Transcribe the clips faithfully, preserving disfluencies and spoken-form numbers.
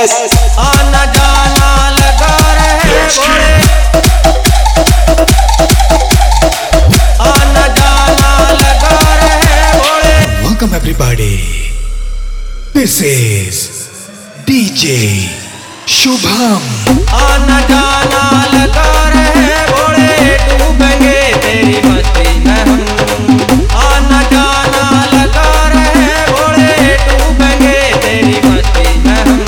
आना जाना लगा रहे भोले, आना जाना लगा रहे भोले। Welcome everybody. This is D J Shubham. आना जाना लगा रहे भोले, डूबेंगे तेरी मस्ती में हम। आना जाना लगा रहे भोले, डूबेंगे तेरी मस्ती में हम।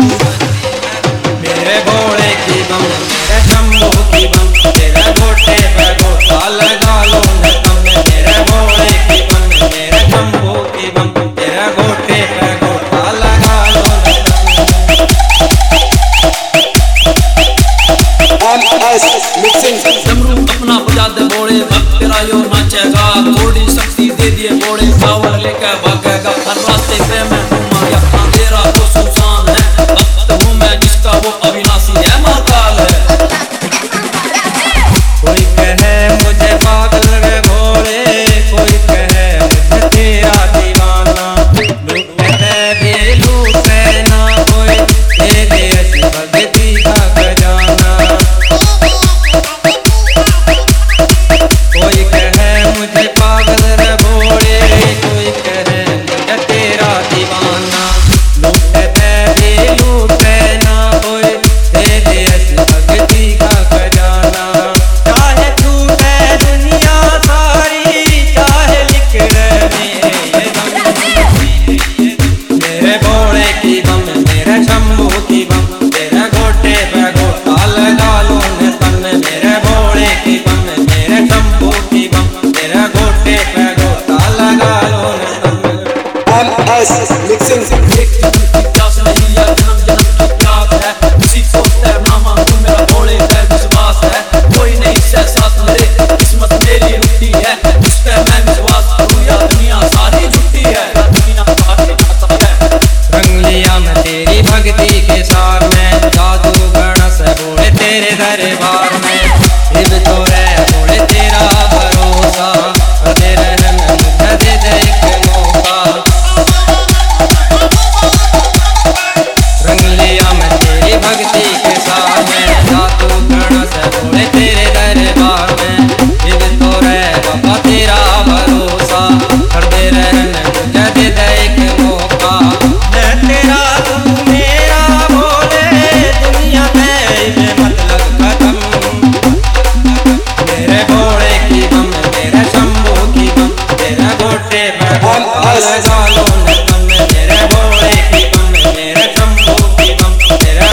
मेरे भोले की बम, मेरे शंभू की बम, तेरे गोटे पे गोटा लगा लो न तुम। मेरे भोले की बम, मेरे शंभू की बम, तेरे गोटे पे गोटा लगा लो न तुम। डमरू अपना बजा दे भोले, भक्त तेरा यो नाचेगा। थोड़ी शक्ति दे दिए भोले, कावड़ लेकर भागेगा। हर रास्ते पे मैं घूमा या अंधेरा तो सुनसान है। भक्त हूँ मैं जिसका वो अविनाशी है, महाकाल है। कोई कहे मुझे पागल रे भोले, कोई कहे मुझे तेरा दीवाना। लूटे दे लूटे ना कोई, दे दे ऐसी भक्ति का खजाना। कोई कहे मुझे पागल रे भोले, कोई कहे मुझे तेरा दीवाना। लूटे दे लूटे ना कोई, दे दे ऐसी भक्ति का खजाना। चाहे टूटे दुनिया सारी, चाहे लिख रहे मेरे गम। मेरे भोले की बम, मेरे शंभू की बम, तेरे गोटे पे गोटा लगा लो न तन। मेरे भोले की बम, मेरे शंभू की बम, तेरे गोटे पे गोटा लगा लो न तन। एक जन्म की प्यास नहीं है, जन्म जन्म की प्यास है। उसी सोचता है मामा तू मेरा भोले पे विश्वास है। कोई नहीं से साथ मेरे, किस्मत मेरी रुकती है। उस पे मैं विश्वास करूँ या दुनिया सारी झुकती है, दुनिया सारी झुकती है। रंग लिया मैं तेरी भक्ति के सार में, जादू गणस भोले तेरे दरबार में। इब तो रह भोले तेरा भरोसा, करते रहना मुझे दे दे एक मौका। रंग लिया मैं तेरी भक्ति के सार में, जादू गणस भोले तेरे दरबार में। इब तो रह बाबा तेरा भरोसा, करते रहना मुझे दे दे एक मौका। मैं तेरा तू मेरा भोले, दुनिया में मतलब खत्म। मेरे भोले की बम, मेरे शंभू की बम, तेरे गोटे पे गोटा लगा लो न तुम। मेरे भोले की बम, मेरे शंभू की बम, तेरे